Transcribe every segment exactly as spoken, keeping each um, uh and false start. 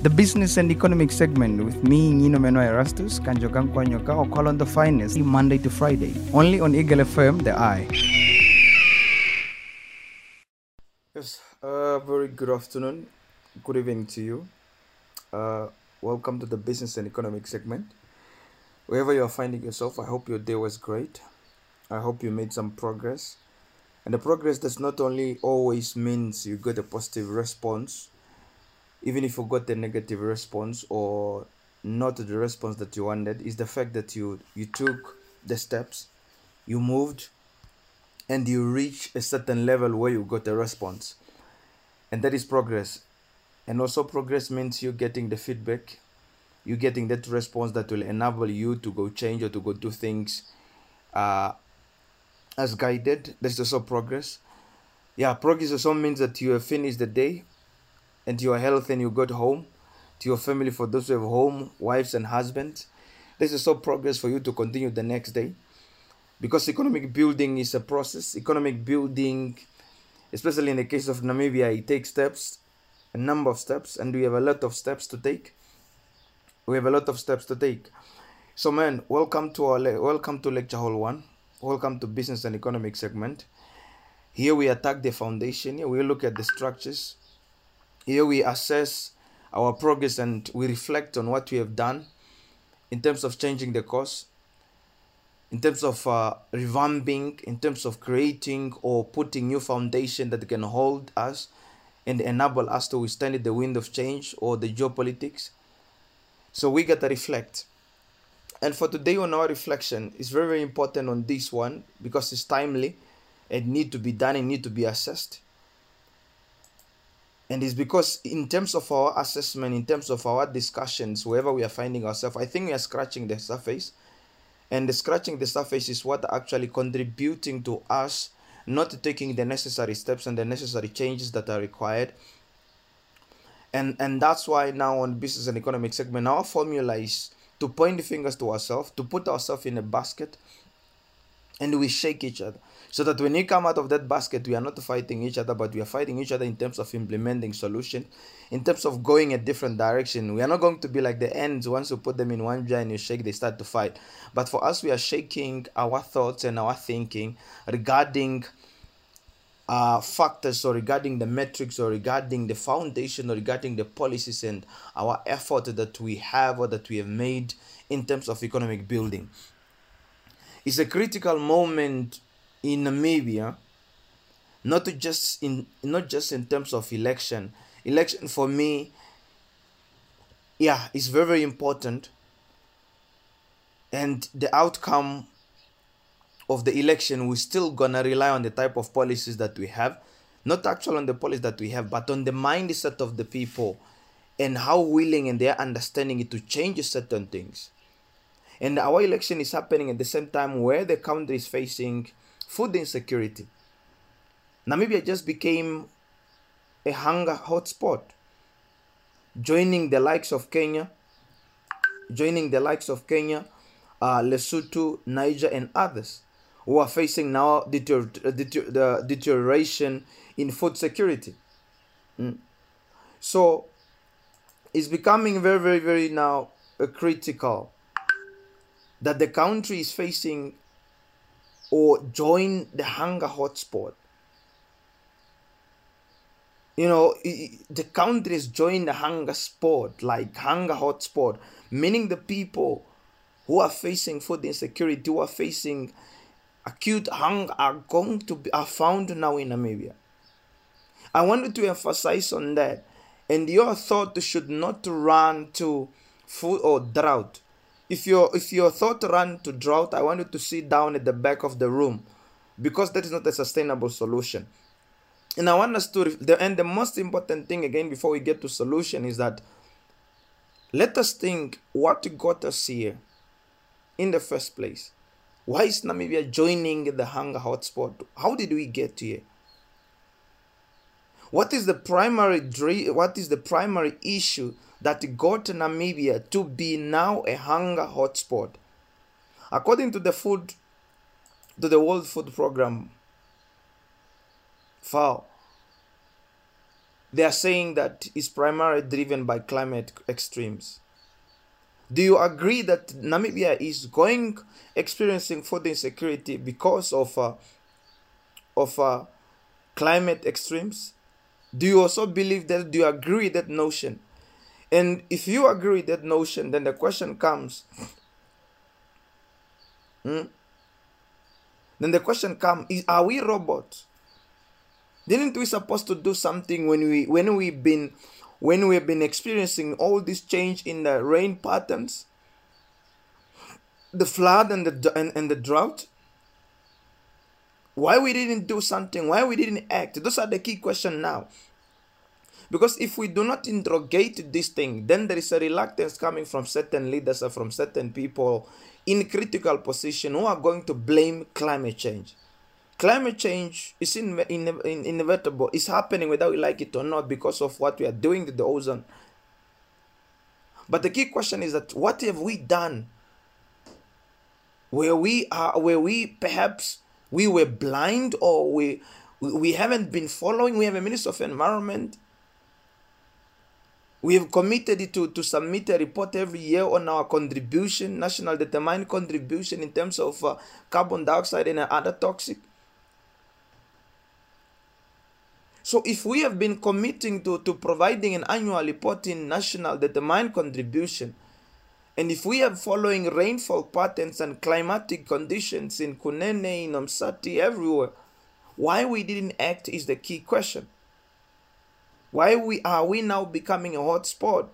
The business and economic segment with me, Nino Menoy Erastus, Kanjokan Kwanyoka, or call on the finest, Monday to Friday. Only on Eagle F M, the eye. Yes, uh, very good afternoon, good evening to you. Uh, welcome to the business and economic segment. Wherever you are finding yourself, I hope your day was great. I hope you made some progress. And the progress does not only always means you got a positive response, even if you got a negative response or not the response that you wanted, is the fact that you you took the steps, you moved, and you reach a certain level where you got a response. And that is progress. And also progress means you getting the feedback, you getting that response that will enable you to go change or to go do things uh, as guided. That's also progress. Yeah, progress also means that you have finished the day and you are healthy and you got home to your family. For those who have home, wives and husbands, this is also progress for you to continue the next day. Because economic building is a process. Economic building, especially in the case of Namibia, it takes steps, a number of steps, and we have a lot of steps to take. We have a lot of steps to take. So, man, welcome to our le- welcome to lecture hall one. Welcome to business and economic segment. Here we attack the foundation. Here we look at the structures. Here we assess our progress and we reflect on what we have done in terms of changing the course, in terms of uh, revamping, in terms of creating or putting new foundation that can hold us and enable us to withstand the wind of change or the geopolitics. So we got to reflect. And for today on our reflection, it's very, very important on this one because it's timely and need to be done and need to be assessed. And it's because in terms of our assessment, in terms of our discussions, wherever we are finding ourselves, I think we are scratching the surface. And the scratching the surface is what actually contributing to us not taking the necessary steps and the necessary changes that are required. And, and that's why now on business and economic segment, our formula is to point the fingers to ourselves, to put ourselves in a basket, and we shake each other. So that when we come out of that basket, we are not fighting each other, but we are fighting each other in terms of implementing solution, in terms of going a different direction. We are not going to be like the ants. Once you put them in one jar and you shake, they start to fight. But for us, we are shaking our thoughts and our thinking regarding uh, factors or regarding the metrics or regarding the foundation or regarding the policies and our effort that we have or that we have made in terms of economic building. It's a critical moment in Namibia, not just in not just in terms of election. Election for me, yeah, is very, very important. And the outcome of the election, we're still gonna rely on the type of policies that we have, not actually on the policies that we have, but on the mindset of the people and how willing and their understanding it to change certain things. And our election is happening at the same time where the country is facing food insecurity. Namibia just became a hunger hotspot, joining the likes of Kenya, joining the likes of Kenya, uh, Lesotho, Niger, and others who are facing now deter- deter- the deterioration in food security. Mm. So it's becoming very, very, very now uh, critical that the country is facing or join the hunger hotspot. You know, the countries join the hunger spot, like hunger hotspot, meaning the people who are facing food insecurity, who are facing acute hunger, are going to be are found now in Namibia. I wanted to emphasize on that, and your thought should not run to food or drought. If your if your thought run to drought, I want you to sit down at the back of the room, because that is not a sustainable solution. And I want us to, and the most important thing again before we get to solution is that let us think what got us here in the first place. Why is Namibia joining the hunger hotspot? How did we get here? What is the primary what is the primary issue that got Namibia to be now a hunger hotspot? According to the food to the World Food Program, F A O, they are saying that it's primarily driven by climate extremes. Do you agree that Namibia is going experiencing food insecurity because of uh, of uh, climate extremes? Do you also believe that? Do you agree with that notion? And if you agree with that notion, then the question comes. Hmm? Then the question comes: Is are we robots? Didn't we supposed to do something when we when we've been when we've been experiencing all this change in the rain patterns, the flood and the and, and the drought? Why we didn't do something? Why we didn't act? Those are the key questions now. Because if we do not interrogate this thing, then there is a reluctance coming from certain leaders or from certain people in critical position who are going to blame climate change. Climate change is in, in, in, inevitable. It's happening whether we like it or not because of what we are doing to the ozone. But the key question is that what have we done? Where we are, where we perhaps we were blind, or we we haven't been following. We have a Minister of Environment. We have committed to, to submit a report every year on our contribution, national determined contribution in terms of uh, carbon dioxide and other toxic. So if we have been committing to, to providing an annual report in national determined contribution, and if we are following rainfall patterns and climatic conditions in Kunene, in Umsati, everywhere, why we didn't act is the key question. Why we are we now becoming a hotspot?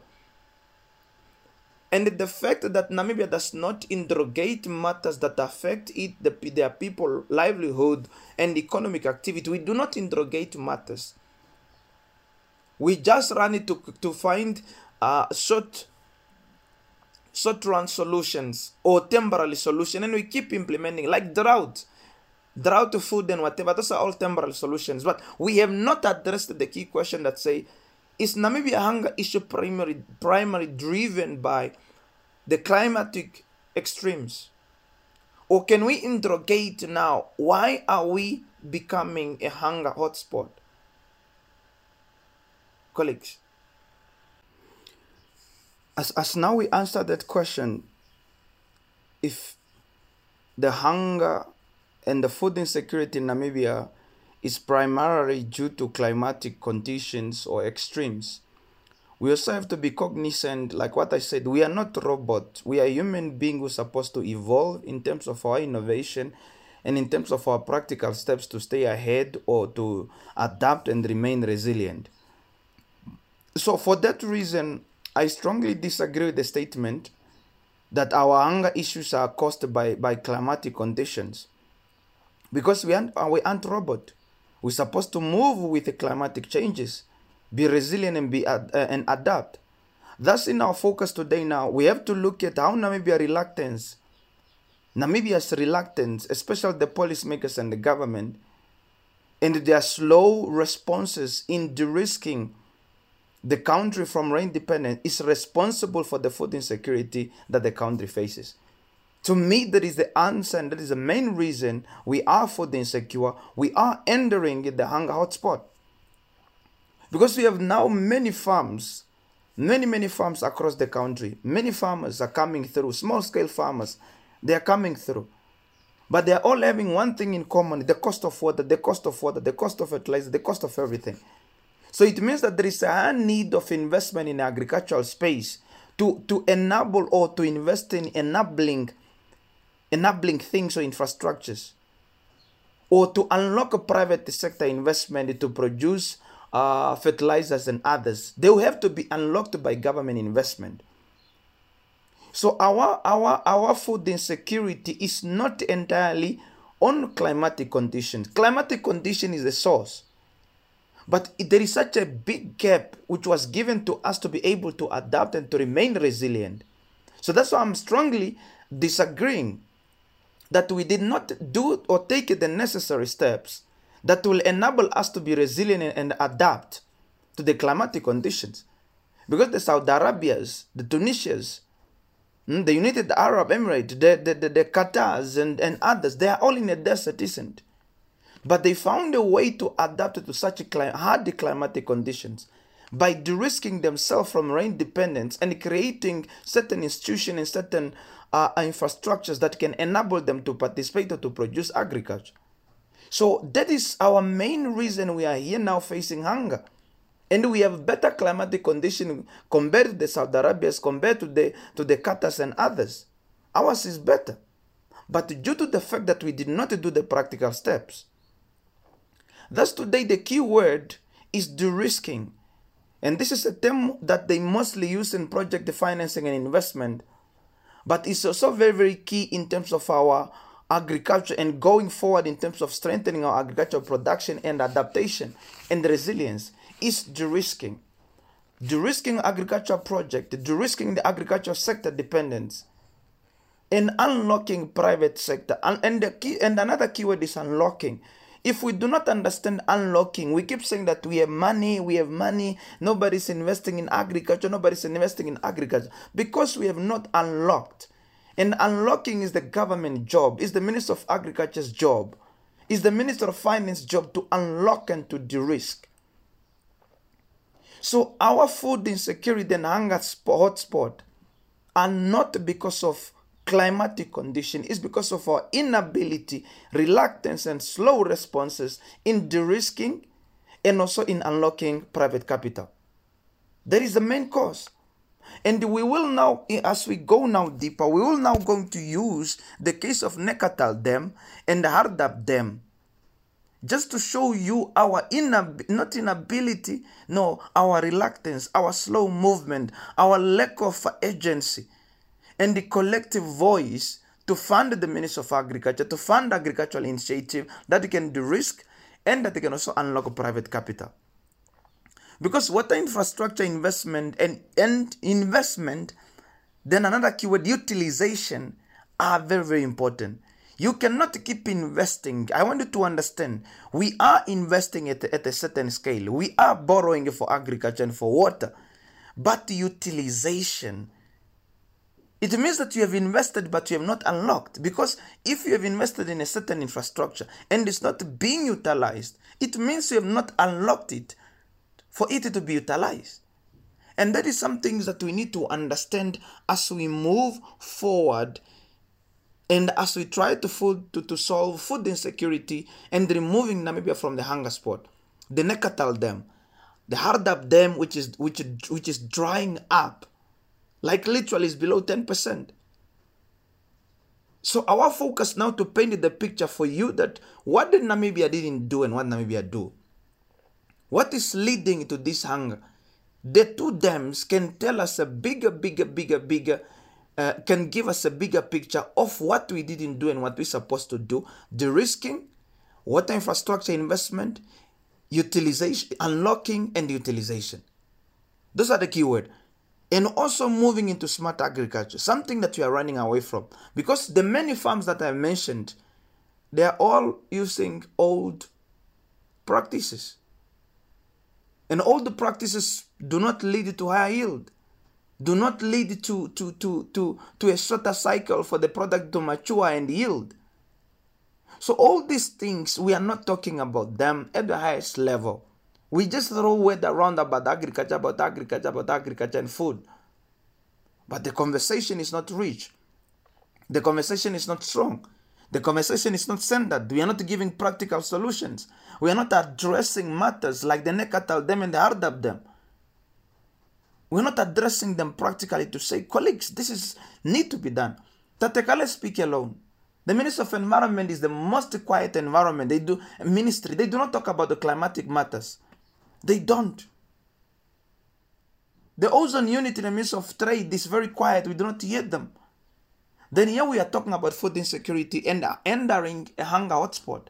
And the fact that Namibia does not interrogate matters that affect it, the, their people, livelihood, and economic activity, we do not interrogate matters. We just run it to, to find uh, short short-run solutions or temporary solutions, and we keep implementing, like drought, drought to food and whatever. Those are all temporary solutions. But we have not addressed the key question that say, is Namibia hunger issue primary, primary driven by the climatic extremes? Or can we interrogate now, why are we becoming a hunger hotspot? Colleagues, as, as now we answer that question, if the hunger and the food insecurity in Namibia is primarily due to climatic conditions or extremes, we also have to be cognizant, like what I said, we are not robots. We are human beings who are supposed to evolve in terms of our innovation and in terms of our practical steps to stay ahead or to adapt and remain resilient. So for that reason, I strongly disagree with the statement that our hunger issues are caused by, by climatic conditions. Because we aren't, we aren't robots. We're supposed to move with the climatic changes, be resilient and, be, uh, and adapt. Thus, in our focus today now, we have to look at how Namibia reluctance, Namibia's reluctance, especially the policymakers and the government, and their slow responses in de-risking the country from rain dependence is responsible for the food insecurity that the country faces. To me, that is the answer, and that is the main reason we are food insecure. We are entering the hunger hotspot. Because we have now many farms, many, many farms across the country. Many farmers are coming through, small-scale farmers, they are coming through. But they are all having one thing in common, the cost of water, the cost of water, the cost of fertilizer, the cost of everything. So it means that there is a need of investment in agricultural space to, to enable or to invest in enabling, enabling things or infrastructures, or to unlock a private sector investment to produce uh, fertilizers and others. They will have to be unlocked by government investment. So our, our, our food insecurity is not entirely on climatic conditions. Climatic condition is the source. But there is such a big gap which was given to us to be able to adapt and to remain resilient. So that's why I'm strongly disagreeing that we did not do or take the necessary steps that will enable us to be resilient and adapt to the climatic conditions. Because the Saudi Arabias, the Tunisias, the United Arab Emirates, the, the, the, the Qatars and, and others, they are all in a desert, isn't it? But they found a way to adapt to such a hard climatic conditions by de-risking themselves from rain dependence and creating certain institutions and certain uh, infrastructures that can enable them to participate or to produce agriculture. So that is our main reason we are here now facing hunger. And we have better climatic conditions compared to the Saudi Arabians, compared to the, to the Qatars and others. Ours is better. But due to the fact that we did not do the practical steps, thus today the key word is de-risking. And this is a term that they mostly use in project financing and investment. But it's also very, very key in terms of our agriculture and going forward in terms of strengthening our agricultural production and adaptation and resilience is de-risking. De-risking agricultural project, de-risking the agricultural sector dependence, and unlocking private sector. And, and, the key, and another keyword is unlocking. If we do not understand unlocking, we keep saying that we have money, we have money, nobody's investing in agriculture, nobody's investing in agriculture, because we have not unlocked. And unlocking is the government job, is the Minister of Agriculture's job, is the Minister of Finance job to unlock and to de-risk. So our food insecurity and hunger hotspot are not because of climatic condition, it's because of our inability, reluctance, and slow responses in de-risking and also in unlocking private capital. That is the main cause. And we will now, as we go now deeper, we will now going to use the case of Nekatal Dam and the Hardap Dam, just to show you our inab not inability, no, our reluctance, our slow movement, our lack of agency, and the collective voice to fund the Ministry of Agriculture, to fund agricultural initiative that can de-risk and that can also unlock private capital. Because water infrastructure investment and, and investment, then another keyword, utilization, are very, very important. You cannot keep investing. I want you to understand, we are investing at, at a certain scale. We are borrowing for agriculture and for water. But utilization, it means that you have invested but you have not unlocked. Because if you have invested in a certain infrastructure and it's not being utilized, it means you have not unlocked it for it to be utilized. And that is something that we need to understand as we move forward and as we try to, food, to, to solve food insecurity and removing Namibia from the hunger spot. The Nekatal Dam, the Hardap Dam, which is, which, which is drying up, like literally is below ten percent. So our focus now to paint the picture for you that what did Namibia didn't do and what Namibia do. What is leading to this hunger? The two dams can tell us a bigger, bigger, bigger, bigger, uh, can give us a bigger picture of what we didn't do and what we're supposed to do. De-risking, water infrastructure investment, utilization, unlocking and utilization. Those are the keywords. And also moving into smart agriculture, something that we are running away from. Because the many farms that I mentioned, they are all using old practices. And all the practices do not lead to higher yield, do not lead to, to, to, to, to a shorter cycle for the product to mature and yield. So all these things, we are not talking about them at the highest level. We just throw word around about agriculture, about agriculture, about agriculture and food. But the conversation is not rich. The conversation is not strong. The conversation is not centered. We are not giving practical solutions. We are not addressing matters like the Nekatal Dam and the Hardap Dam. We are not addressing them practically to say, colleagues, this is need to be done. Tatekale speak alone. The Minister of Environment is the most quiet environment. They do ministry. They do not talk about the climatic matters. They don't. The ozone unit in the Ministry of Trade is very quiet. We do not hear them. Then here we are talking about food insecurity and entering a hunger hotspot.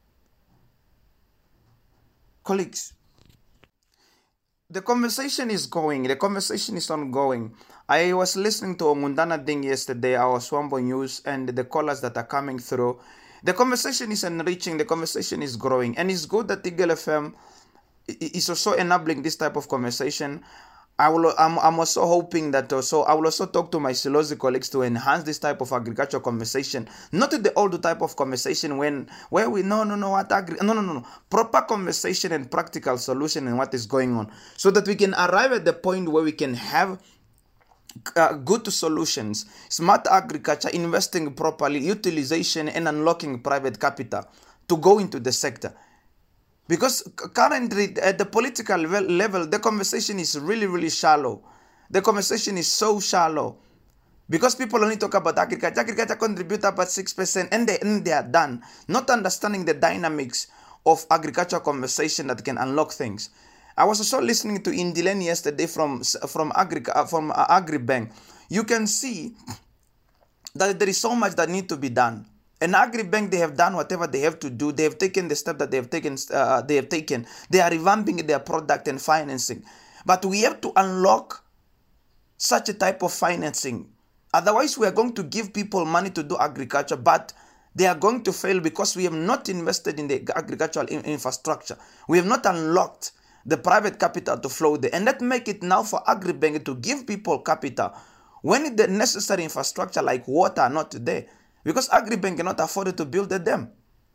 Colleagues, the conversation is going. The conversation is ongoing. I was listening to Omundana Ding yesterday, our Swambo News, and the callers that are coming through. The conversation is enriching. The conversation is growing. And it's good that Eagle F M is also enabling this type of conversation. I will, I'm, I'm also hoping that also, I will also talk to my Silozi colleagues to enhance this type of agricultural conversation. Not the old type of conversation when, where we, no, no, no, what agri, no, no, no, no, proper conversation and practical solution and what is going on. So that we can arrive at the point where we can have uh, good solutions, smart agriculture, investing properly, utilization and unlocking private capital to go into the sector. Because currently at the political level, the conversation is really, really shallow. The conversation is so shallow. Because people only talk about agriculture. Agriculture contributes about six percent and they, and they are done. Not understanding the dynamics of agricultural conversation that can unlock things. I was also listening to Indileni yesterday from, from, Agri, from Agribank. You can see that there is so much that needs to be done. And Agribank, they have done whatever they have to do. They have taken the step that they have taken. Uh, they have taken. They are revamping their product and financing. But we have to unlock such a type of financing. Otherwise, we are going to give people money to do agriculture, but they are going to fail because we have not invested in the agricultural in infrastructure. We have not unlocked the private capital to flow there. And that make it now for Agribank to give people capital when the necessary infrastructure like water are not there. Because Agribank cannot afford to build a dam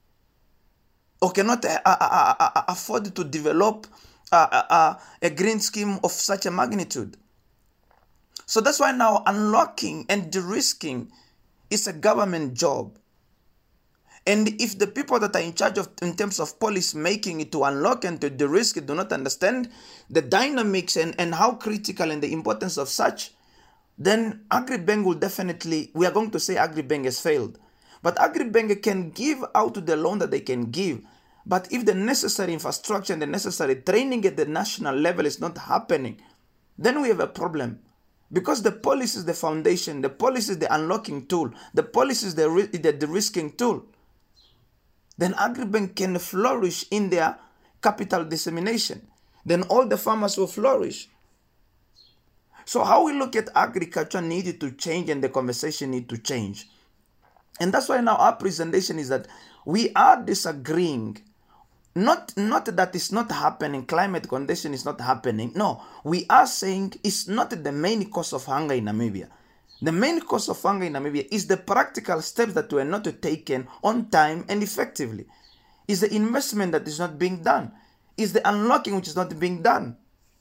or cannot uh, uh, uh, afford to develop uh, uh, uh, a green scheme of such a magnitude. So that's why now unlocking and de-risking is a government job. And if the people that are in charge of, in terms of policy making it to unlock and to de-risk it do not understand the dynamics and, and how critical and the importance of such, then Agribank will definitely, we are going to say Agribank has failed. But Agribank can give out the loan that they can give. But if the necessary infrastructure and the necessary training at the national level is not happening, then we have a problem. Because the policy is the foundation, the policy is the unlocking tool, the policy is the, the de-risking tool. Then Agribank can flourish in their capital dissemination. Then all the farmers will flourish. So how we look at agriculture needed to change and the conversation need to change. And that's why now our presentation is that we are disagreeing. Not, not that it's not happening, climate condition is not happening. No, we are saying it's not the main cause of hunger in Namibia. The main cause of hunger in Namibia is the practical steps that were not taken on time and effectively. Is the investment that is not being done. Is the unlocking which is not being done.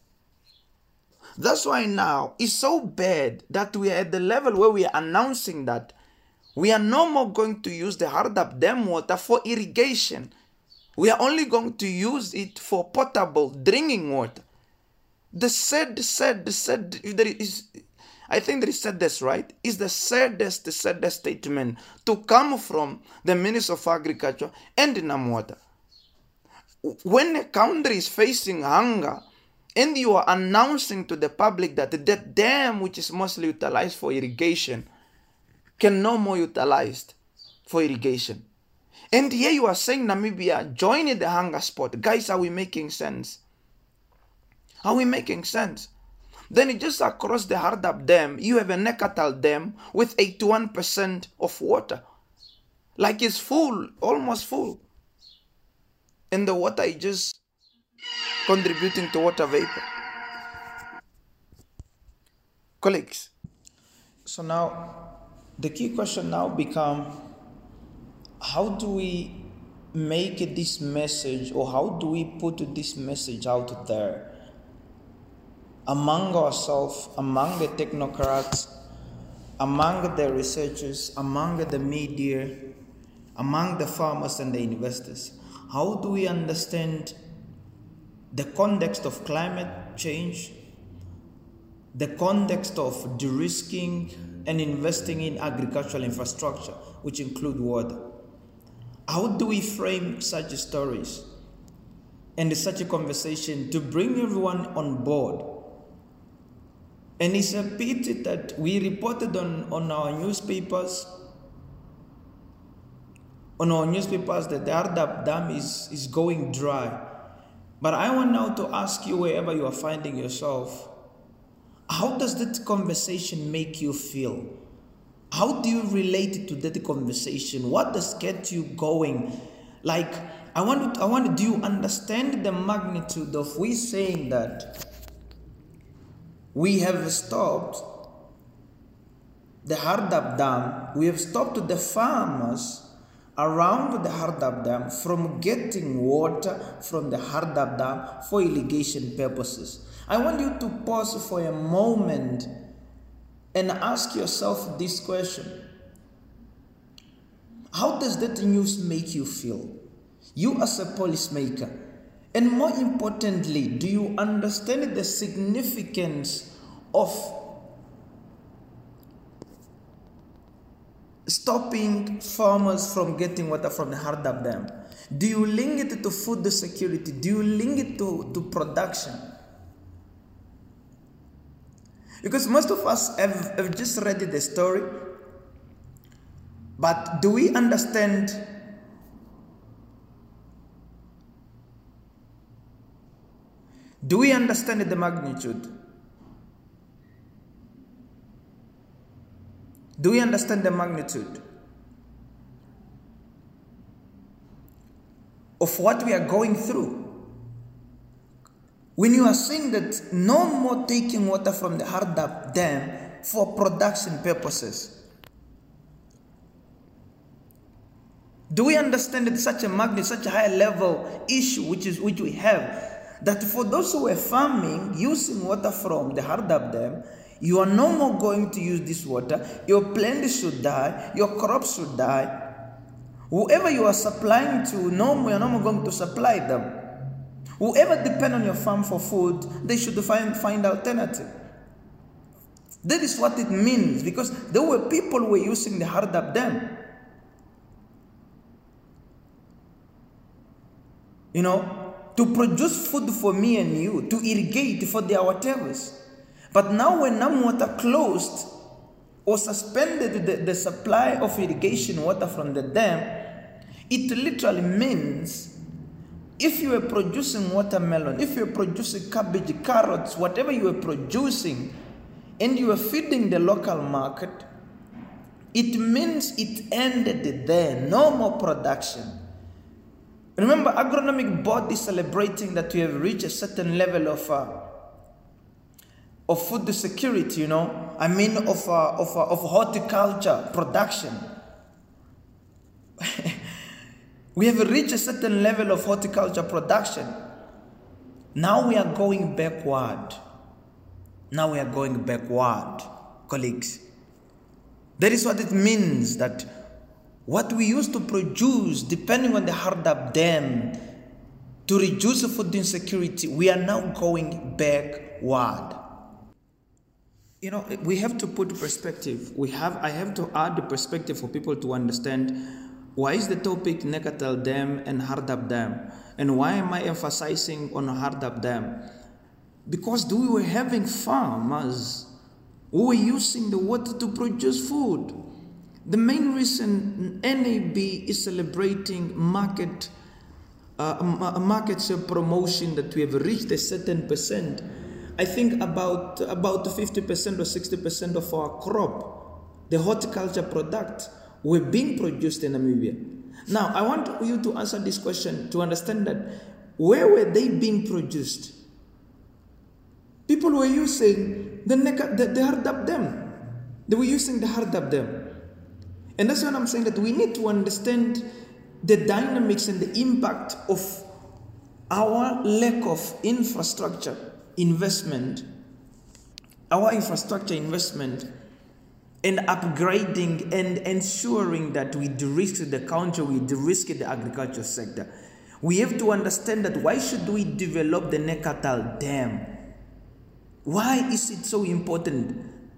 That's why now it's so bad that we are at the level where we are announcing that we are no more going to use the Hardap dam water for irrigation. We are only going to use it for potable drinking water. The sad, sad, sad, if there is, I think there is saddest, right? Is the saddest, the saddest statement to come from the Minister of Agriculture and Namwater. When a country is facing hunger, and you are announcing to the public that the dam, which is mostly utilized for irrigation, can no more utilized for irrigation. And here you are saying Namibia joining the hunger spot. Guys, are we making sense? Are we making sense? Then just across the Hardap Dam, you have a Nekatal Dam with eighty-one percent of water. Like it's full, almost full. And the water is just contributing to water vapor. Colleagues, so now the key question now becomes, how do we make this message, or how do we put this message out there among ourselves, among the technocrats, among the researchers, among the media, among the farmers and the investors? How do we understand the context of climate change, the context of de-risking and investing in agricultural infrastructure, which include water? How do we frame such stories and such a conversation to bring everyone on board? And it's a pity that we reported on, on our newspapers, on our newspapers that the Hardap Dam is, is going dry. But I want now to ask you, wherever you are finding yourself, how does that conversation make you feel? How do you relate to that conversation? What does get you going? Like, I want to, I want to, do you understand the magnitude of we saying that we have stopped the Hardap Dam, we have stopped the farmers around the Hardap Dam from getting water from the Hardap Dam for irrigation purposes. I want you to pause for a moment and ask yourself this question. How does that news make you feel? You as a policymaker. And more importantly, do you understand the significance of stopping farmers from getting water from the Hardap Dam? Do you link it to food security? Do you link it to, to production? Because most of us have, have just read the story, but do we understand do we understand the magnitude? Do we understand the magnitude of what we are going through? When you are saying that no more taking water from the Hardap Dam for production purposes, do we understand that such a magnitude, such a high level issue which is which we have, that for those who are farming using water from the Hardap Dam, you are no more going to use this water, your plants should die, your crops should die. Whoever you are supplying to, no more, you are no more going to supply them. Whoever depend on your farm for food, they should find, find alternative. That is what it means, because there were people who were using the Hardap Dam. You know, to produce food for me and you, to irrigate for their whatevers. But now when NamWater closed or suspended the, the supply of irrigation water from the dam, it literally means if you were producing watermelon, if you were producing cabbage, carrots, whatever you were producing, and you were feeding the local market, it means it ended there, no more production. Remember, agronomic board is celebrating that we have reached a certain level of uh, of food security, you know, I mean of, uh, of, uh, of horticulture production. We have reached a certain level of horticulture production. Now we are going backward. Now we are going backward, colleagues. That is what it means, that what we used to produce, depending on the Hardap Dam, to reduce the food insecurity, we are now going backward. You know, we have to put perspective. We have, I have to add the perspective for people to understand why is the topic Nekatal Dam and Hardap Dam, and why am I emphasizing on Hardap Dam? Because we were having farmers who were using the water to produce food. The main reason N A B is celebrating market uh, market promotion that we have reached a certain percent. I think about about fifty percent or sixty percent of our crop, the horticulture product, were being produced in Namibia. Now, I want you to answer this question to understand that where were they being produced? People were using the, the, the Hardap Dam. They were using the Hardap Dam. And that's what I'm saying, that we need to understand the dynamics and the impact of our lack of infrastructure investment, our infrastructure investment, and upgrading and ensuring that we de-risk the country, we de-risk the agriculture sector. We have to understand that why should we develop the Nekatal Dam? Why is it so important?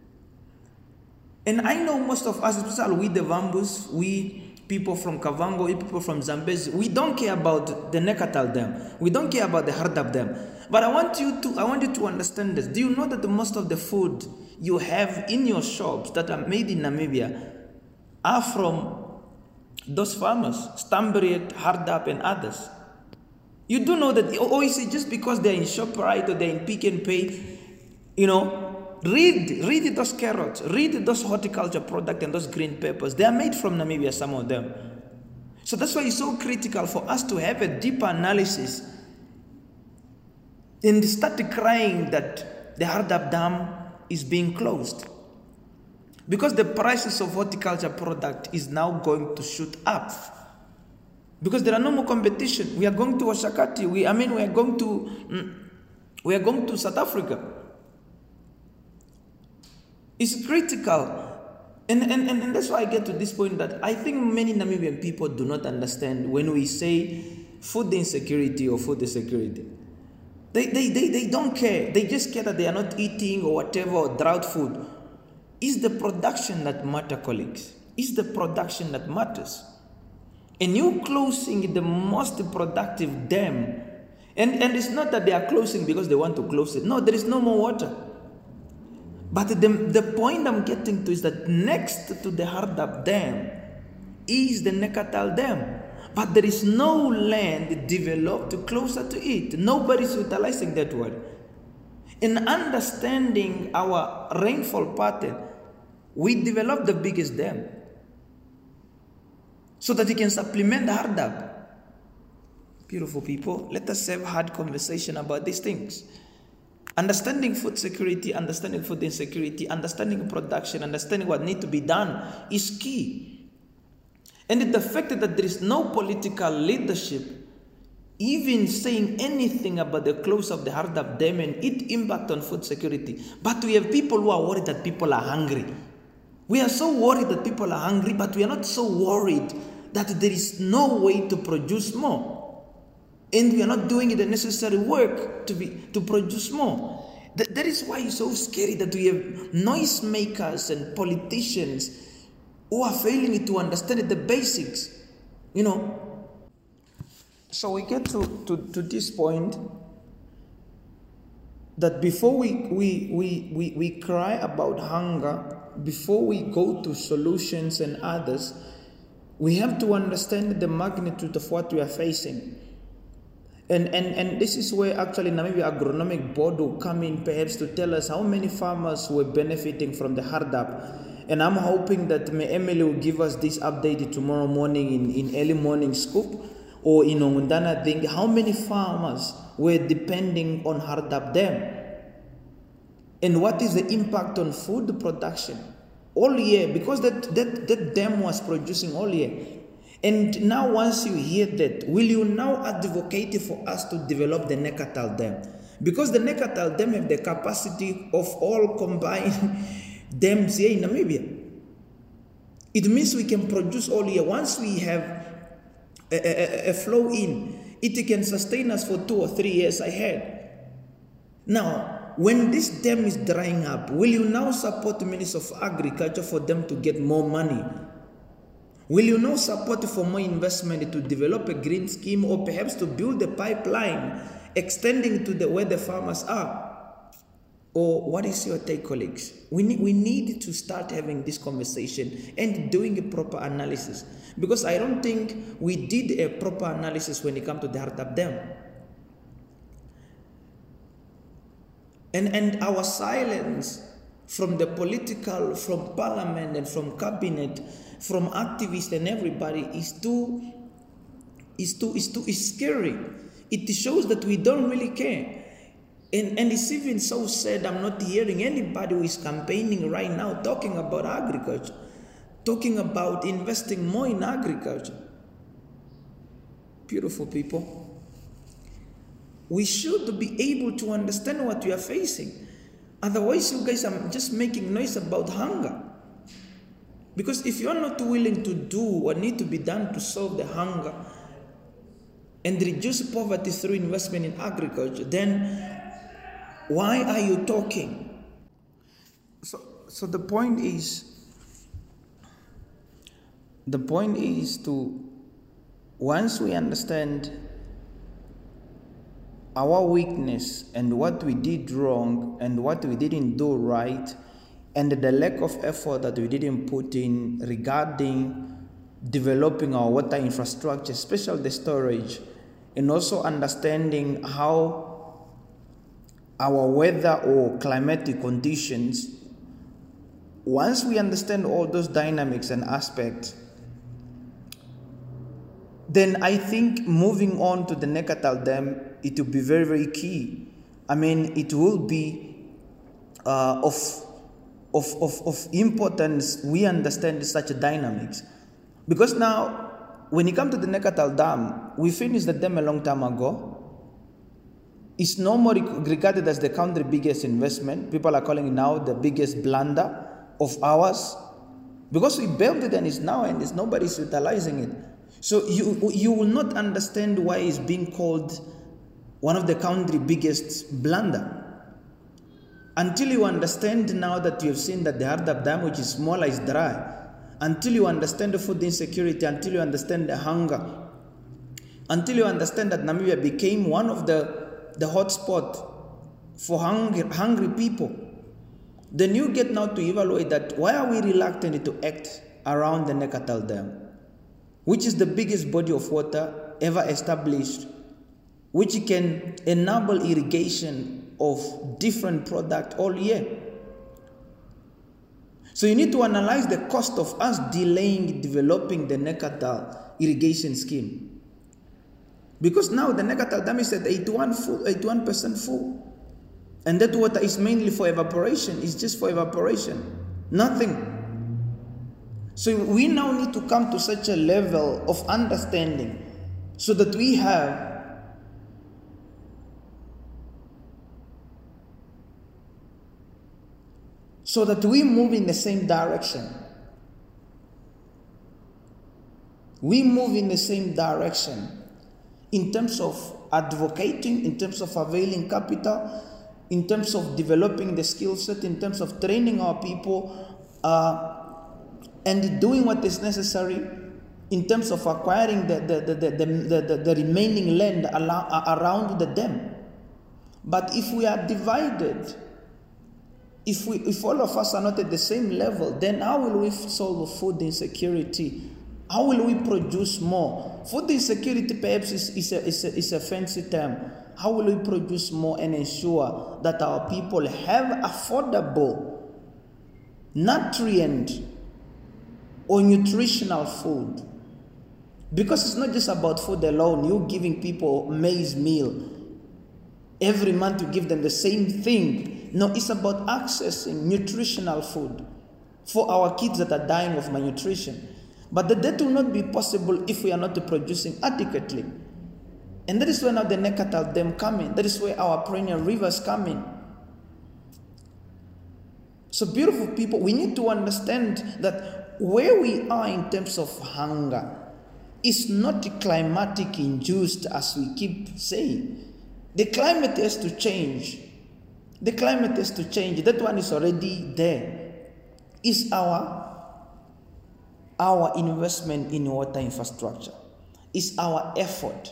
And I know most of us, especially we the Vambus, we people from Kavango, we people from Zambezi, we don't care about the Nekatal Dam. We don't care about the Hardap Dam. But I want you to I want you to understand this. Do you know that the most of the food you have in your shops that are made in Namibia are from those farmers, Stamburiet, Hardap, and others? You do know that, or is it just because they're in ShopRite or they're in Pick and Pay? You know, read, read those carrots, read those horticulture products and those green peppers. They are made from Namibia, some of them. So that's why it's so critical for us to have a deeper analysis and start crying that the Hardap Dam is being closed. Because the prices of horticulture product is now going to shoot up. Because there are no more competition. We are going to Oshakati. We, I mean, we are going to, mm, we are going to South Africa. It's critical. And, and, and that's why I get to this point that I think many Namibian people do not understand when we say food insecurity or food insecurity. They, they, they, they don't care. They just care that they are not eating or whatever, or drought food. It's the production that matters, colleagues. It's the production that matters. And you closing the most productive dam, and, and it's not that they are closing because they want to close it. No, there is no more water. But the, the point I'm getting to is that next to the Hardap Dam is the Nekatal Dam. But there is no land developed closer to it. Nobody's utilizing that word. In understanding our rainfall pattern, we developed the biggest dam so that it can supplement the Hardap. Beautiful people, let us have hard conversation about these things. Understanding food security, understanding food insecurity, understanding production, understanding what needs to be done is key. And the fact that there is no political leadership even saying anything about the close of the Hardap Dam and its impact on food security. But we have people who are worried that people are hungry. We are so worried that people are hungry, but we are not so worried that there is no way to produce more. And we are not doing the necessary work to be to produce more. That, that is why it's so scary that we have noisemakers and politicians who are failing to understand the basics. You know. So we get to, to, to this point that before we, we, we, we, we cry about hunger, before we go to solutions and others, we have to understand the magnitude of what we are facing. And, and, and this is where actually Namibia Agronomic Board will come in perhaps to tell us how many farmers were benefiting from the Hardap. And I'm hoping that Emily will give us this update tomorrow morning in, in early morning scoop or in Ongundana thing, how many farmers were depending on Hardap Dam. And what is the impact on food production all year, because that, that, that dam was producing all year. And now once you hear that, will you now advocate for us to develop the Nekatal Dam? Because the Nekatal Dam have the capacity of all combined dams here in Namibia. It means we can produce all year. Once we have a, a, a flow in, it can sustain us for two or three years ahead. Now, when this dam is drying up, will you now support the Minister of Agriculture for them to get more money? Will you now support for more investment to develop a green scheme or perhaps to build a pipeline extending to the where the farmers are? Or what is your take, colleagues? We need, we need to start having this conversation and doing a proper analysis, because I don't think we did a proper analysis when it comes to the Hardap Dam. And, and our silence from the political, from parliament and from cabinet, from activists and everybody is too, is too, is too is scary. It shows that we don't really care. And, and it's even so sad I'm not hearing anybody who is campaigning right now talking about agriculture, talking about investing more in agriculture. Beautiful people. We should be able to understand what we are facing. Otherwise, you guys are just making noise about hunger. Because if you're not willing to do what needs to be done to solve the hunger and reduce poverty through investment in agriculture, then why are you talking? So, so the point is, the point is to, once we understand our weakness and what we did wrong and what we didn't do right, and the lack of effort that we didn't put in regarding developing our water infrastructure, especially the storage, and also understanding how our weather or climatic conditions, once we understand all those dynamics and aspects, then I think moving on to the Nekatal Dam, it will be very, very key. I mean, it will be uh, of, of, of, of importance we understand such dynamics. Because now, when you come to the Nekatal Dam, we finished the dam a long time ago. It's no more regarded as the country's biggest investment. People are calling it now the biggest blunder of ours. Because we built it and it's now and it's nobody's utilizing it. So you, you will not understand why it's being called one of the country's biggest blunder. Until you understand now that you have seen that the Hardap Dam, which is smaller, is dry. Until you understand the food insecurity, until you understand the hunger, until you understand that Namibia became one of the, the hotspot for hungry, hungry people, then you get now to evaluate that why are we reluctant to act around the Nekatal Dam, which is the biggest body of water ever established, which can enable irrigation of different products all year. So you need to analyze the cost of us delaying developing the Nekatal irrigation scheme. Because now the Nekatal Dam is at eighty-one percent full. And that water is mainly for evaporation. It's just for evaporation. Nothing. So we now need to come to such a level of understanding so that we have so that we move in the same direction. We move in the same direction in terms of advocating, in terms of availing capital, in terms of developing the skill set, in terms of training our people, uh, and doing what is necessary in terms of acquiring the, the, the, the, the, the, the remaining land around the dam. But if we are divided, if, we, if all of us are not at the same level, then how will we solve food insecurity? How will we produce more? Food insecurity perhaps is, is, a, is, a, is a fancy term. How will we produce more and ensure that our people have affordable, nutrient or nutritional food? Because it's not just about food alone. You giving people maize meal. Every month you give them the same thing. No, it's about accessing nutritional food for our kids that are dying of malnutrition. But that will not be possible if we are not producing adequately. And that is where now the Nekatal Dam come in. That is where our perennial rivers come in. So beautiful people, we need to understand that where we are in terms of hunger is not climatic induced as we keep saying. The climate has to change. The climate has to change. That one is already there. It's our, our investment in water infrastructure. It's our effort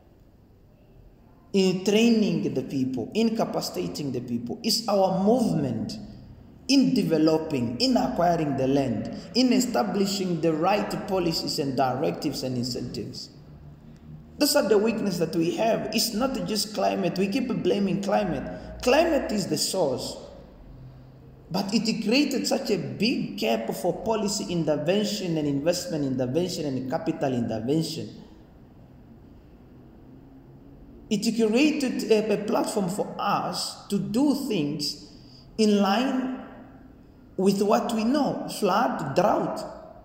in training the people, in capacitating the people. It's our movement in developing, in acquiring the land, in establishing the right policies and directives and incentives. Those are the weaknesses that we have. It's not just climate. We keep blaming climate. Climate is the source. But it created such a big gap for policy intervention and investment intervention and capital intervention. It created a, a platform for us to do things in line with what we know, flood, drought.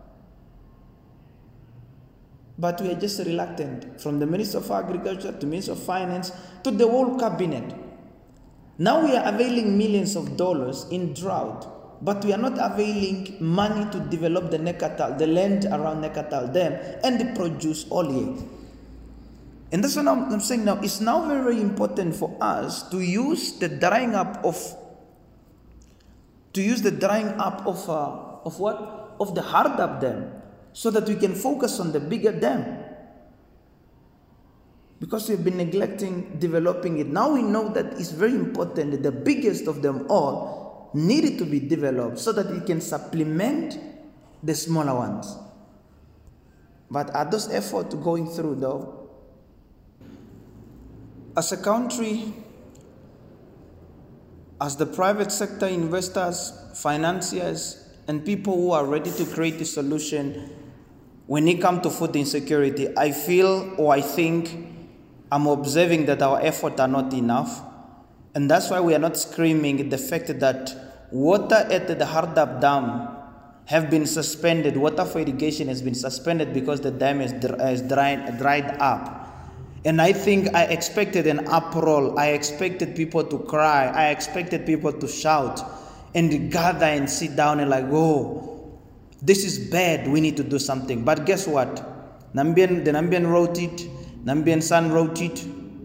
But we are just reluctant, from the Minister of Agriculture to Minister of Finance to the whole cabinet. Now we are availing millions of dollars in drought, but we are not availing money to develop the Nekatal, the land around Nekatal Dam, and the produce all year. And that's what I'm saying now. It's now very, very important for us to use the drying up of, to use the drying up of, uh, of what? Of the Hardap Dam, so that we can focus on the bigger dam. Because we've been neglecting developing it. Now we know that it's very important that the biggest of them all needed to be developed so that it can supplement the smaller ones. But are those efforts going through though? As a country, as the private sector investors, financiers, and people who are ready to create a solution, when it comes to food insecurity, I feel or I think I'm observing that our efforts are not enough. And that's why we are not screaming at the fact that water at the Hardap Dam have been suspended. Water for irrigation has been suspended because the dam is, is dried, dried up. And I think I expected an uproar. I expected people to cry. I expected people to shout and gather and sit down and like, oh, this is bad. We need to do something. But guess what? Nambian, the Nambian wrote it. Nambian Sun wrote it.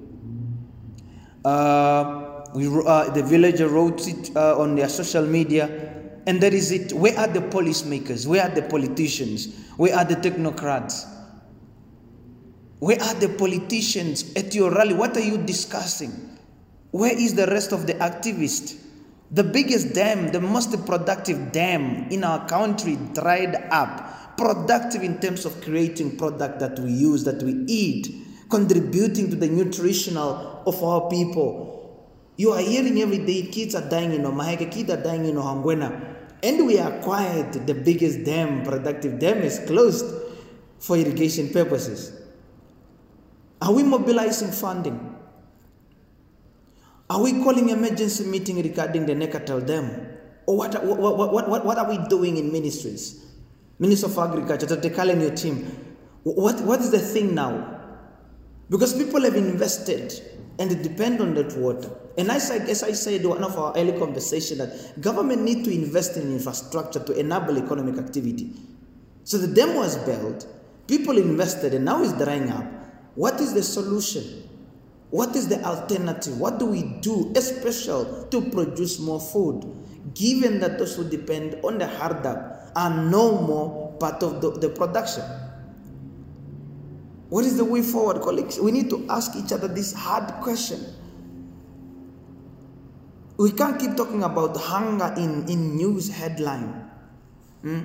Uh, we, uh, the villager wrote it uh, on their social media. And that is it. Where are the policymakers? Where are the politicians? Where are the technocrats? Where are the politicians at your rally? What are you discussing? Where is the rest of the activists? The biggest dam, the most productive dam in our country dried up. Productive in terms of creating product that we use, that we eat, contributing to the nutritional of our people. You are hearing every day kids are dying in Omaheke, kids are dying in Ohangwena. And we are quiet. The biggest dam, productive dam, is closed for irrigation purposes. Are we mobilizing funding? Are we calling emergency meeting regarding the Nekatal Dam? Or what, what, what, what, what are we doing in ministries? Minister of Agriculture, Doctor Kale and your team. What, what is the thing now? Because people have invested and they depend on that water. And as I, as I said in one of our early conversations, that government need to invest in infrastructure to enable economic activity. So the dam was built, people invested, and now it's drying up. What is the solution? What is the alternative? What do we do, especially to produce more food, given that those who depend on the Hardap are no more part of the, the production? What is the way forward, colleagues? We need to ask each other this hard question. We can't keep talking about hunger in, in news headline. Hmm?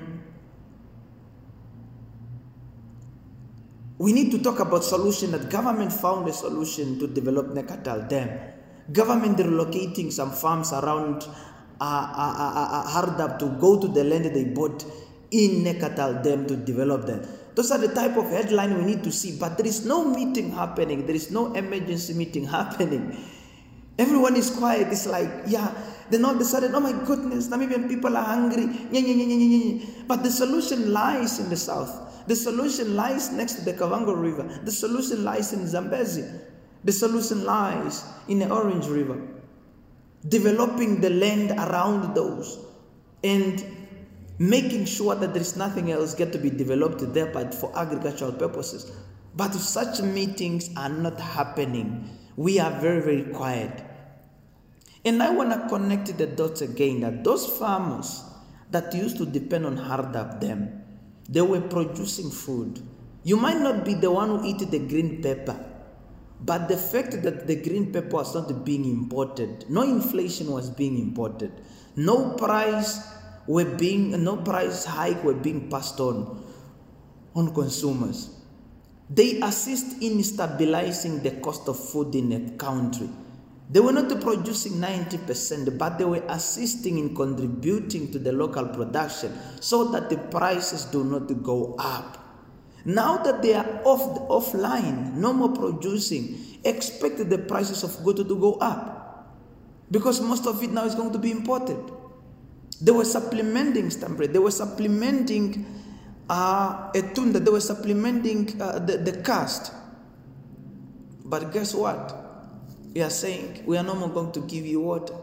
We need to talk about solution, that government found a solution to develop Nekatal Dam. Government relocating some farms around uh, uh, uh, uh, Hardap to go to the land they bought in Nekatal Dam to develop that. Those are the type of headline we need to see. But there is no meeting happening. There is no emergency meeting happening. Everyone is quiet. It's like, yeah, then all of a sudden, oh my goodness, Namibian people are hungry. But the solution lies in the south. The solution lies next to the Kavango River. The solution lies in Zambezi. The solution lies in the Orange River. Developing the land around those and making sure that there is nothing else get to be developed there but for agricultural purposes. But if such meetings are not happening, we are very, very quiet. And I want to connect the dots again, that those farmers that used to depend on Hardap Dam, they were producing food. You might not be the one who eat the green pepper, but the fact that the green pepper was not being imported, no inflation was being imported, no price were being, no price hike were being passed on on consumers. They assist in stabilizing the cost of food in a country. They were not producing ninety percent, but they were assisting in contributing to the local production so that the prices do not go up. Now that they are off offline, no more producing, expect the prices of goods to go up, because most of it now is going to be imported. They were supplementing stamp rate, they were supplementing uh, a tunda, they were supplementing uh, the, the cost. But guess what? We are saying, we are no more going to give you water.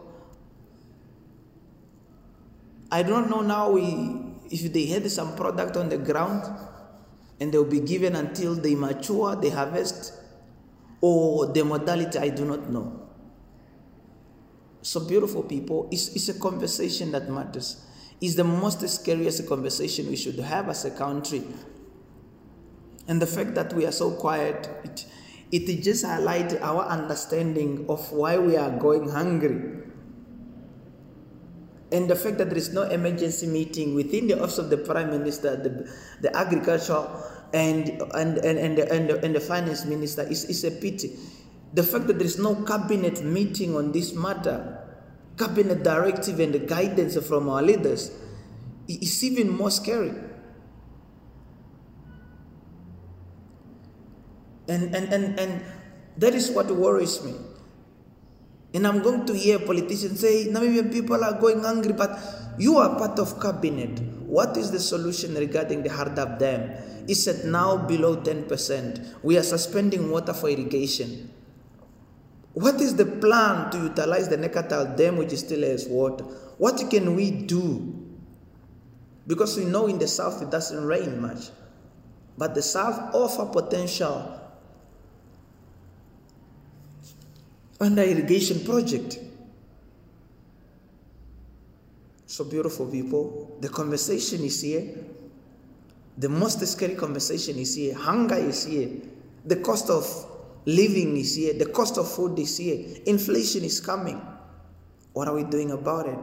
I don't know now we, if they had some product on the ground and they'll be given until they mature, they harvest, or the modality, I do not know. So beautiful people, it's, it's a conversation that matters. It's the most scariest conversation we should have as a country. And the fact that we are so quiet, it, It just highlights our understanding of why we are going hungry. And the fact that there is no emergency meeting within the office of the Prime Minister, the, the Agriculture, and, and, and, and, the, and, the, and the Finance Minister is, is a pity. The fact that there is no cabinet meeting on this matter, cabinet directive and the guidance from our leaders, is even more scary. And, and, and, and that is what worries me. And I'm going to hear politicians say, Namibian people are going hungry, but you are part of cabinet. What is the solution regarding the Hardap Dam? It's at now below ten percent. We are suspending water for irrigation. What is the plan to utilize the Nekatal Dam, which still has water? What can we do? Because we know in the south it doesn't rain much. But the south offers potential under irrigation project. So beautiful people, the conversation is here. The most scary conversation is here. Hunger is here. The cost of living is here. The cost of food is here. Inflation is coming. What are we doing about it?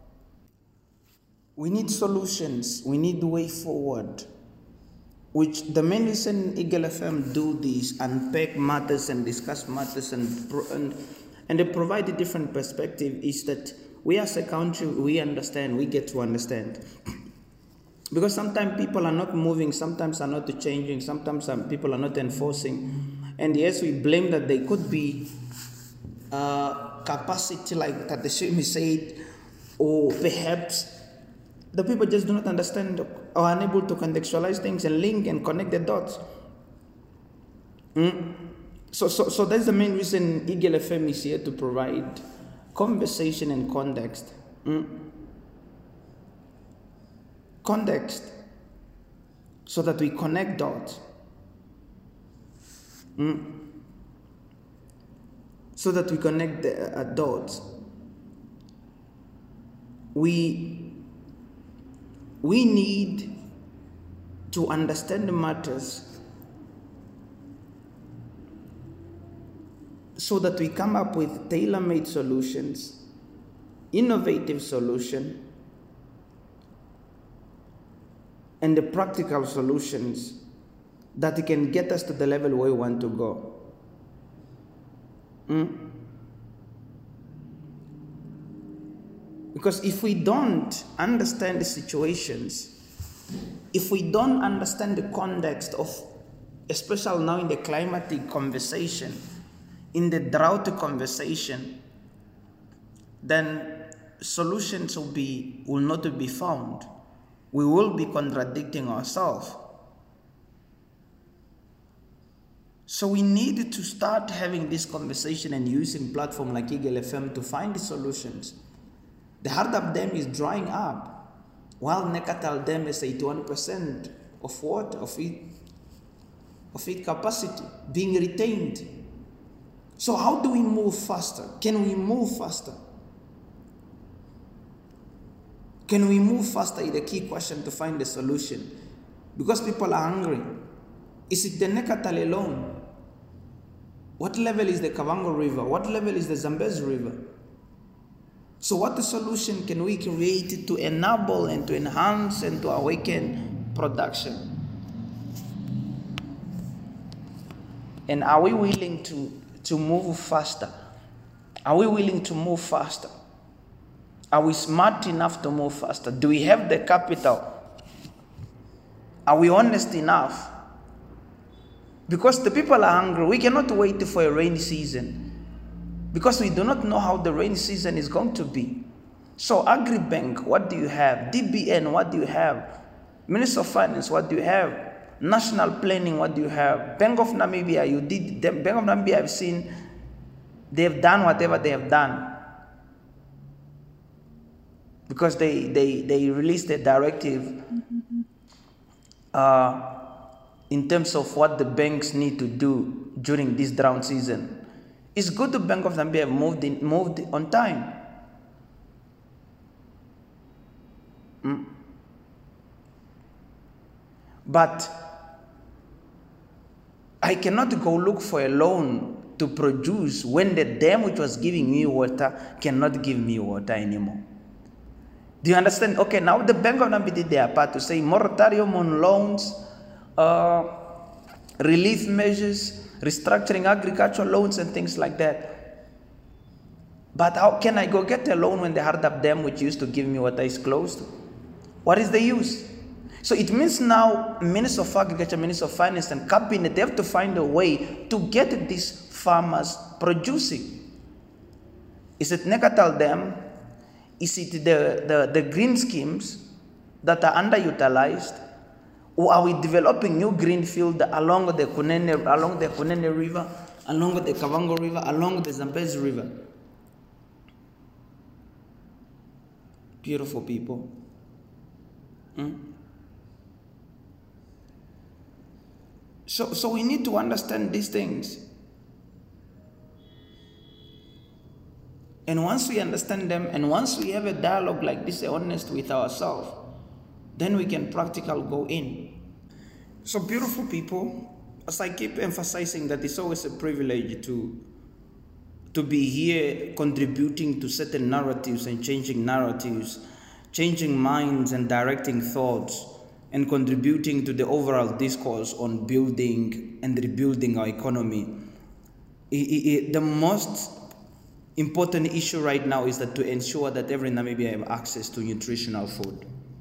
We need solutions. We need the way forward. Which the main reason Eagle F M do this, unpack matters and discuss matters and, and, and they provide a different perspective, is that we as a country, we understand, we get to understand. Because sometimes people are not moving, sometimes are not changing, sometimes people are not enforcing. And yes, we blame that there could be uh, capacity, like Tadashimi said, or perhaps the people just do not understand or are unable to contextualize things and link and connect the dots. Mm. So, so, so that's the main reason Eagle F M is here, to provide conversation and context. Mm. Context, so that we connect dots. Mm. So that we connect the uh, dots. We We need to understand the matters so that we come up with tailor-made solutions, innovative solutions, and the practical solutions that can get us to the level where we want to go. Mm? Because if we don't understand the situations, if we don't understand the context of, especially now in the climatic conversation, in the drought conversation, then solutions will be will not be found. We will be contradicting ourselves. So we need to start having this conversation and using platforms like Eagle F M to find the solutions. The Hardap Dam is drying up, while Nekatal Dam is eighty-one percent of water, of it, of its capacity being retained. So how do we move faster? Can we move faster? Can we move faster is the key question to find the solution. Because people are hungry. Is it the Nekatal alone? What level is the Kavango River? What level is the Zambezi River? So what the solution can we create to enable and to enhance and to awaken production? And are we willing to, to move faster? Are we willing to move faster? Are we smart enough to move faster? Do we have the capital? Are we honest enough? Because the people are hungry. We cannot wait for a rainy season, because we do not know how the rainy season is going to be. So Agribank, what do you have? D B N, what do you have? Minister of Finance, what do you have? National Planning, what do you have? Bank of Namibia, you did. The Bank of Namibia, I've seen, they've done whatever they have done. Because they, they, they released a directive uh, in terms of what the banks need to do during this drought season. It's good the Bank of Zambia moved in, moved on time. Mm. But I cannot go look for a loan to produce when the dam which was giving me water cannot give me water anymore. Do you understand? Okay, now the Bank of Zambia did their part to say moratorium on loans, uh, relief measures, restructuring agricultural loans and things like that. But how can I go get a loan when the Hardap Dam, which used to give me water, is closed? What is the use? So it means now Minister of Agriculture, Minister of Finance and Cabinet, they have to find a way to get these farmers producing. Is it Nekatal Dam? Is it the, the, the green schemes that are underutilized? Or are we developing new greenfield along the Kunene, along the Kunene River, along the Kavango River, along the Zambezi River? Beautiful people. Hmm? So, so we need to understand these things. And once we understand them, and once we have a dialogue like this, honest with ourselves, then we can practically go in. So beautiful people, as I keep emphasizing that it's always a privilege to, to be here contributing to certain narratives and changing narratives, changing minds and directing thoughts, and contributing to the overall discourse on building and rebuilding our economy. It, it, the most important issue right now is that to ensure that every Namibian have access to nutritional food.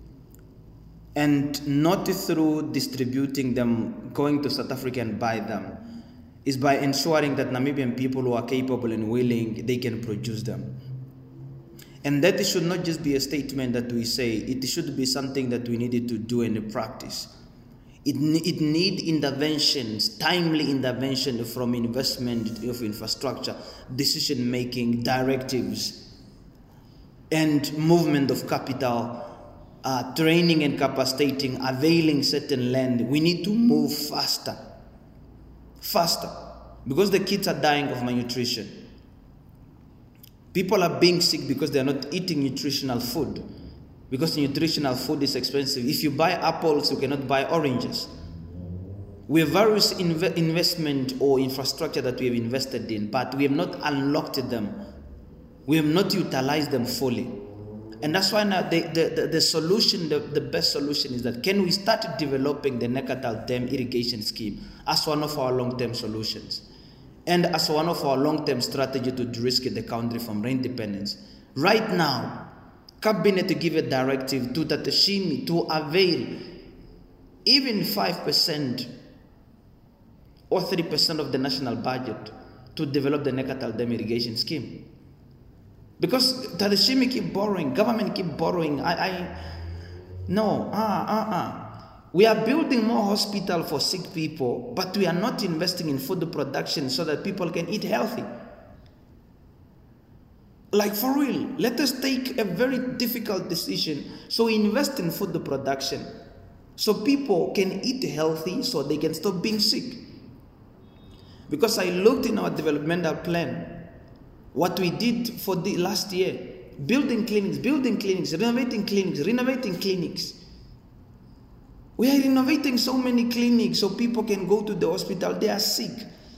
And not through distributing them, going to South Africa and buy them, is by ensuring that Namibian people who are capable and willing, they can produce them. And that should not just be a statement that we say, it should be something that we needed to do and practice. It, it need interventions, timely intervention from investment of infrastructure, decision-making, directives, and movement of capital, uh, training and capacitating, availing certain land. We need to move faster, faster, because the kids are dying of malnutrition. People are being sick because they are not eating nutritional food. Because nutritional food is expensive. If you buy apples, you cannot buy oranges. We have various inv investment or infrastructure that we have invested in, but we have not unlocked them. We have not utilized them fully. And that's why now the, the, the, the solution, the, the best solution is that can we start developing the Nekatal Dam irrigation scheme as one of our long-term solutions and as one of our long-term strategy to de-risk the country from rain dependence. Right now, Cabinet to give a directive to Tatashimi to avail even five percent or three percent of the national budget to develop the Nekatal Dam irrigation scheme. Because Tatashimi keep borrowing, government keep borrowing. I, I, no, ah, ah, ah. We are building more hospital for sick people, but we are not investing in food production so that people can eat healthy. Like for real, let us take a very difficult decision. So we invest in food production so people can eat healthy so they can stop being sick. Because I looked in our developmental plan, what we did for the last year, building clinics, building clinics, renovating clinics, renovating clinics. We are renovating so many clinics so people can go to the hospital, they are sick.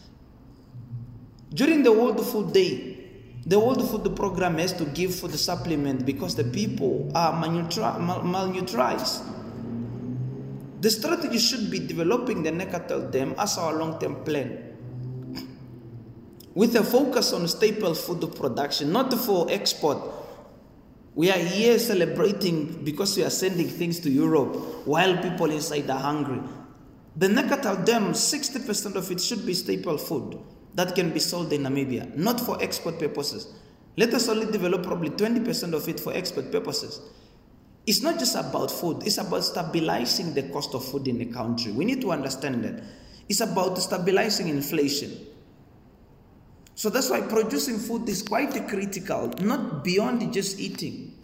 During the World Food Day, the World Food Program has to give food supplement because the people are malnutri mal malnutrized. The strategy should be developing the Nekatal Dam as our long-term plan, with a focus on staple food production, not for export. We are here celebrating because we are sending things to Europe while people inside are hungry. The Nekatal Dam, sixty percent of it should be staple food that can be sold in Namibia, not for export purposes. Let us only develop probably twenty percent of it for export purposes. It's not just about food, it's about stabilizing the cost of food in the country. We need to understand that. It's about stabilizing inflation. So that's why producing food is quite critical, not beyond just eating.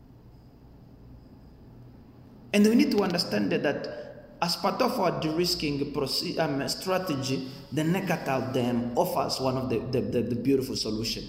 And we need to understand that, that as part of our de-risking um, strategy, the Nekatal Dam offers one of the, the, the, the beautiful solutions.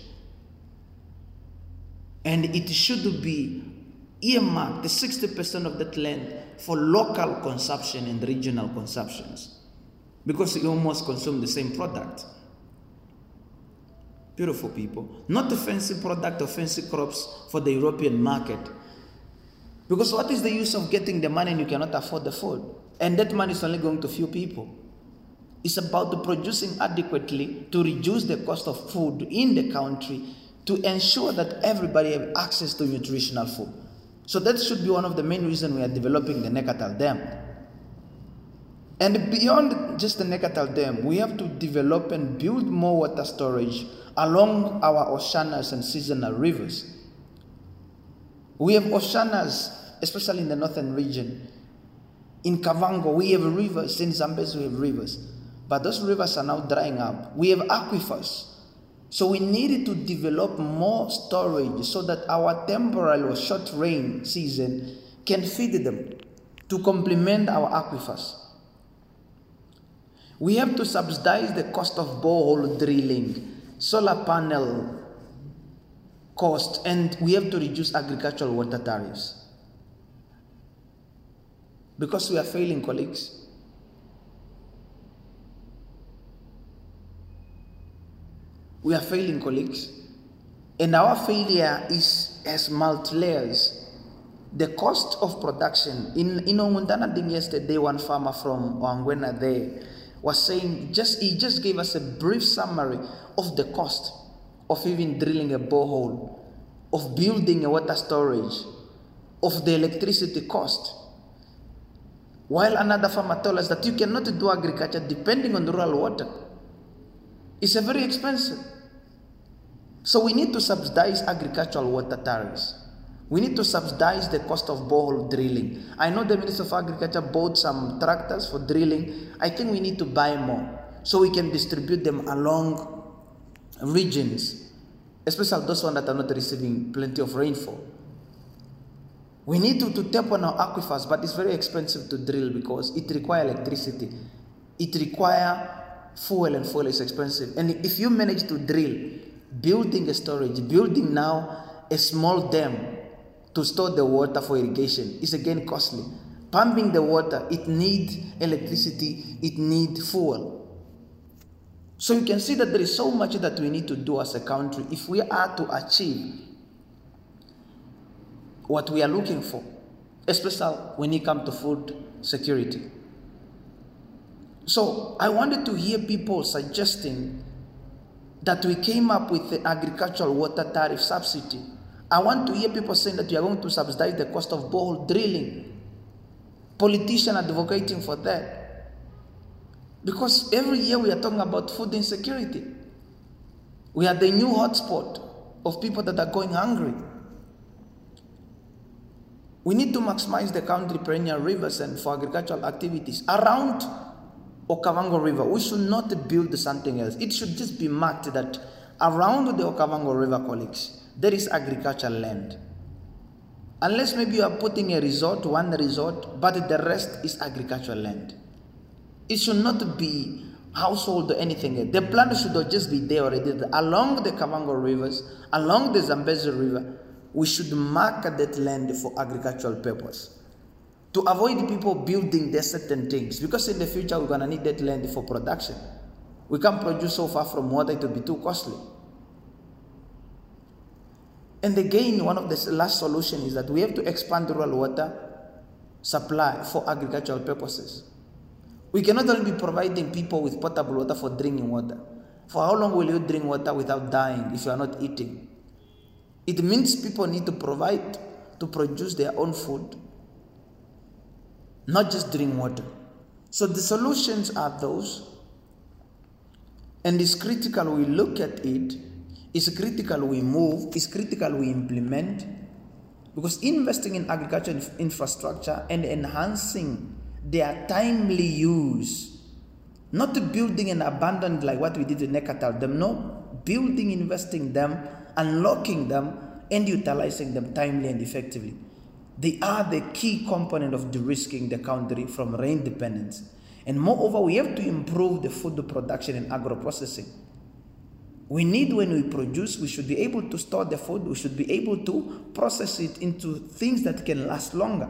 And it should be earmarked, the sixty percent of that land, for local consumption and regional consumptions. Because you almost consume the same product. Beautiful people. Not a fancy product or fancy crops for the European market. Because what is the use of getting the money and you cannot afford the food? And that money is only going to few people. It's about the producing adequately to reduce the cost of food in the country to ensure that everybody has access to nutritional food. So that should be one of the main reasons we are developing the Nekatal Dam. And beyond just the Nekatal Dam, we have to develop and build more water storage along our oceanas and seasonal rivers. We have oceanas, especially in the northern region. In Kavango, we have rivers. In Zambezi, we have rivers. But those rivers are now drying up. We have aquifers. So we needed to develop more storage so that our temporal or short rain season can feed them to complement our aquifers. We have to subsidize the cost of borehole drilling, solar panel cost, and we have to reduce agricultural water tariffs. Because we are failing, colleagues. We are failing, colleagues. And our failure is as multi-layers. The cost of production. In in Ongundana Ding yesterday, one farmer from Wangwena there was saying, just he just gave us a brief summary of the cost of even drilling a borehole, of building a water storage, of the electricity cost. While another farmer told us that you cannot do agriculture depending on rural water. It's a very expensive. So we need to subsidize agricultural water tariffs. We need to subsidize the cost of borehole drilling. I know the Minister of Agriculture bought some tractors for drilling. I think we need to buy more so we can distribute them along regions, especially those ones that are not receiving plenty of rainfall. We need to, to tap on our aquifers, but it's very expensive to drill because it requires electricity. It requires fuel, and fuel is expensive. And if you manage to drill, building a storage, building now a small dam to store the water for irrigation is again costly. Pumping the water, it needs electricity, it needs fuel. So you can see that there is so much that we need to do as a country if we are to achieve what we are looking for, especially when it comes to food security. So I wanted to hear people suggesting that we came up with the agricultural water tariff subsidy. I want to hear people saying that we are going to subsidize the cost of borehole drilling. Politicians advocating for that. Because every year we are talking about food insecurity. We are the new hotspot of people that are going hungry. We need to maximize the country perennial rivers and for agricultural activities around Okavango River. We should not build something else. It should just be marked that around the Okavango River, colleagues, there is agricultural land. Unless maybe you are putting a resort, one resort, but the rest is agricultural land. It should not be household or anything else. The plant should just be there already. Along the Kavango rivers, along the Zambezi River, we should mark that land for agricultural purpose. To avoid people building their certain things. Because in the future, we're going to need that land for production. We can't produce so far from water, it will be too costly. And again, one of the last solutions is that we have to expand rural water supply for agricultural purposes. We cannot only be providing people with potable water for drinking water. For how long will you drink water without dying if you are not eating? It means people need to provide to produce their own food, not just drink water. So the solutions are those, and it's critical we look at it, it's critical we move, it's critical we implement, because investing in agriculture infrastructure and enhancing their timely use, not building and abandoning like what we did in Nekatal Dam, no, building, investing them, unlocking them, and utilizing them timely and effectively. They are the key component of de-risking the country from rain dependence. And moreover, we have to improve the food production and agro-processing. We need, when we produce, we should be able to store the food, we should be able to process it into things that can last longer.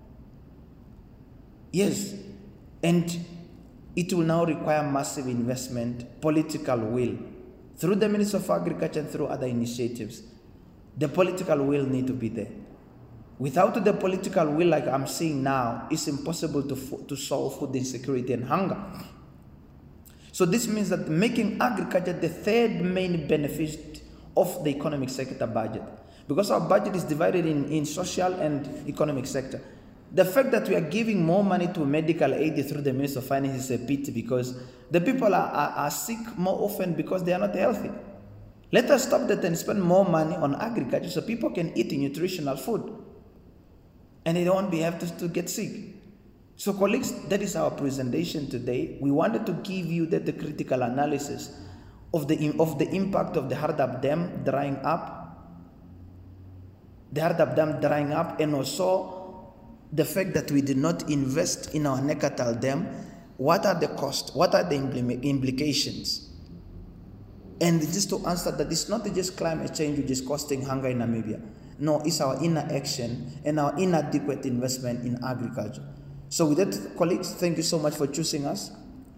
Yes, and it will now require massive investment, political will, through the Minister of Agriculture and through other initiatives. The political will need to be there. Without the political will, like I'm seeing now, it's impossible to, to solve food insecurity and hunger. So this means that making agriculture the third main benefit of the economic sector budget. Because our budget is divided in, in social and economic sector. The fact that we are giving more money to medical aid through the Ministry of Finance is a pity, because the people are, are, are sick more often because they are not healthy. Let us stop that and spend more money on agriculture so people can eat nutritional food and they don't be have to, to get sick. So colleagues, that is our presentation today. We wanted to give you that the critical analysis of the, of the impact of the Hardap Dam drying up, the Hardap Dam drying up, and also the fact that we did not invest in our Nekatal Dam. What are the costs? What are the implications? And just to answer that, it's not just climate change which is costing hunger in Namibia. No, it's our inaction and our inadequate investment in agriculture. So with that, colleagues, thank you so much for choosing us.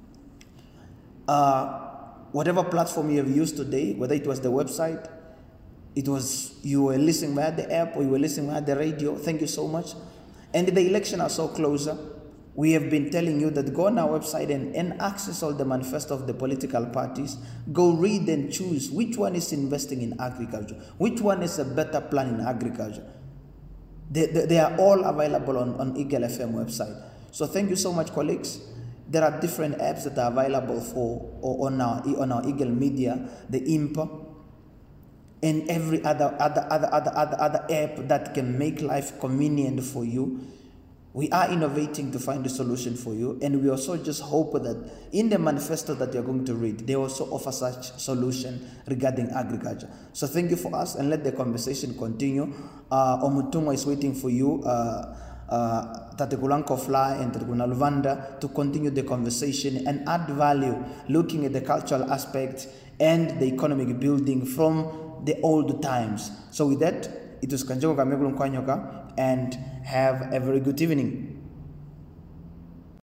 Uh, whatever platform you have used today, whether it was the website, it was you were listening via the app, or you were listening via the radio, thank you so much. And the election are so closer. We have been telling you that go on our website and, and access all the manifesto of the political parties. Go read and choose which one is investing in agriculture, which one is a better plan in agriculture. They, they, they are all available on, on Eagle F M website. So thank you so much, colleagues. There are different apps that are available for or on our on our Eagle Media, the I M P A, and every other other other other other other app that can make life convenient for you. We are innovating to find a solution for you, and we also just hope that in the manifesto that you're going to read, they also offer such solution regarding agriculture. So thank you for us, and let the conversation continue. Uh, Omutungo is waiting for you, uh, uh, Tate Kulanko Fly and Tate Kuna Luvanda, to continue the conversation and add value, looking at the cultural aspect and the economic building from the old times. So with that, it was Kanjoka Megulun Kwanyoka, and have a very good evening.